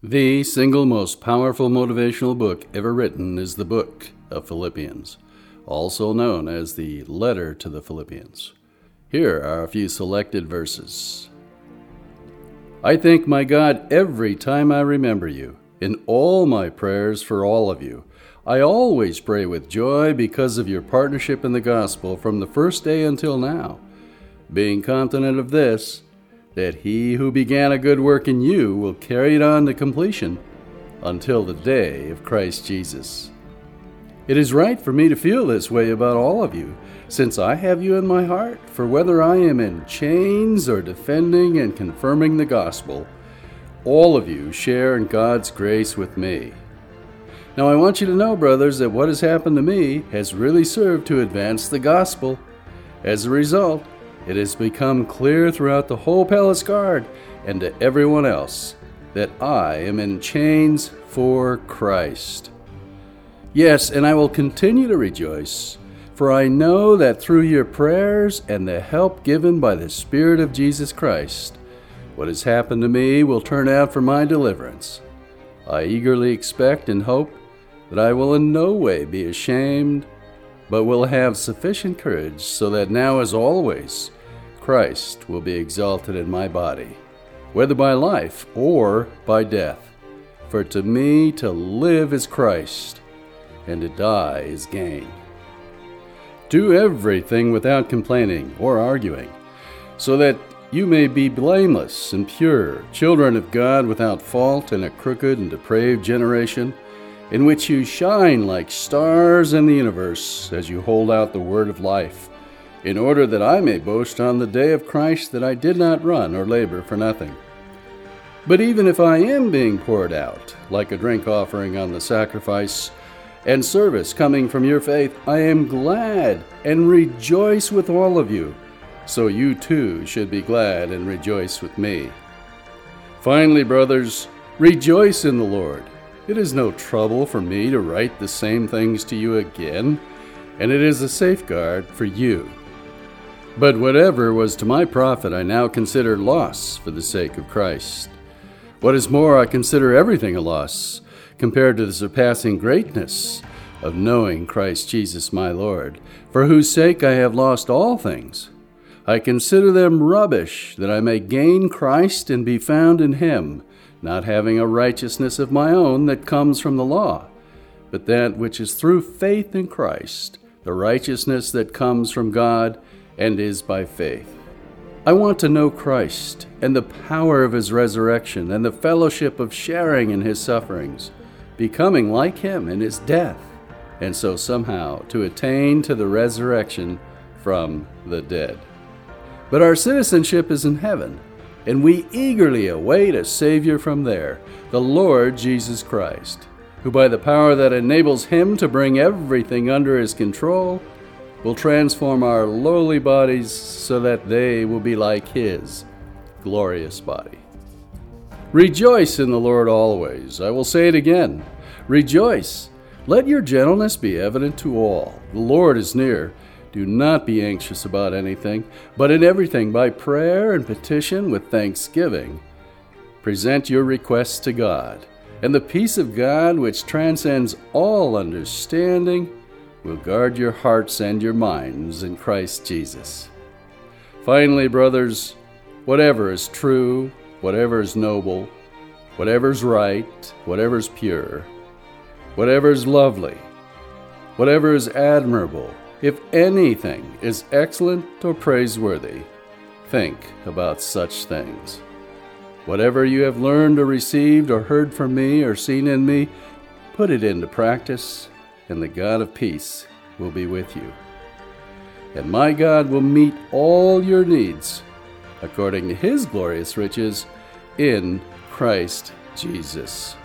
The single most powerful motivational book ever written is the book of Philippians, also known as the letter to the Philippians. Here are a few selected verses. I thank my God every time I remember you, in all my prayers for all of you. I always pray with joy because of your partnership in the gospel from the first day until now, being confident of this, that he who began a good work in you will carry it on to completion until the day of Christ Jesus. It is right for me to feel this way about all of you, since I have you in my heart, for whether I am in chains or defending and confirming the gospel, all of you share in God's grace with me. Now I want you to know, brothers, that what has happened to me has really served to advance the gospel. As a result, it has become clear throughout the whole palace guard and to everyone else that I am in chains for Christ. Yes, and I will continue to rejoice, for I know that through your prayers and the help given by the Spirit of Jesus Christ, what has happened to me will turn out for my deliverance. I eagerly expect and hope that I will in no way be ashamed, but will have sufficient courage so that now as always, Christ will be exalted in my body, whether by life or by death. For to me to live is Christ, and to die is gain. Do everything without complaining or arguing, so that you may be blameless and pure, children of God without fault in a crooked and depraved generation, in which you shine like stars in the universe as you hold out the word of life, in order that I may boast on the day of Christ that I did not run or labor for nothing. But even if I am being poured out, like a drink offering on the sacrifice and service coming from your faith, I am glad and rejoice with all of you, so you too should be glad and rejoice with me. Finally, brothers, rejoice in the Lord. It is no trouble for me to write the same things to you again, and it is a safeguard for you. But whatever was to my profit I now consider loss for the sake of Christ. What is more, I consider everything a loss compared to the surpassing greatness of knowing Christ Jesus my Lord, for whose sake I have lost all things. I consider them rubbish, that I may gain Christ and be found in him, not having a righteousness of my own that comes from the law, but that which is through faith in Christ, the righteousness that comes from God and is by faith. I want to know Christ and the power of his resurrection and the fellowship of sharing in his sufferings, becoming like him in his death, and so somehow to attain to the resurrection from the dead. But our citizenship is in heaven, and we eagerly await a Savior from there, the Lord Jesus Christ, who by the power that enables him to bring everything under his control will transform our lowly bodies so that they will be like his glorious body. Rejoice in the Lord always. I will say it again. Rejoice. Let your gentleness be evident to all. The Lord is near. Do not be anxious about anything, but in everything by prayer and petition with thanksgiving, present your requests to God, and the peace of God, which transcends all understanding, will guard your hearts and your minds in Christ Jesus. Finally, brothers, whatever is true, whatever is noble, whatever is right, whatever is pure, whatever is lovely, whatever is admirable, if anything is excellent or praiseworthy, think about such things. Whatever you have learned or received or heard from me or seen in me, put it into practice, and the God of peace will be with you. And my God will meet all your needs according to his glorious riches in Christ Jesus.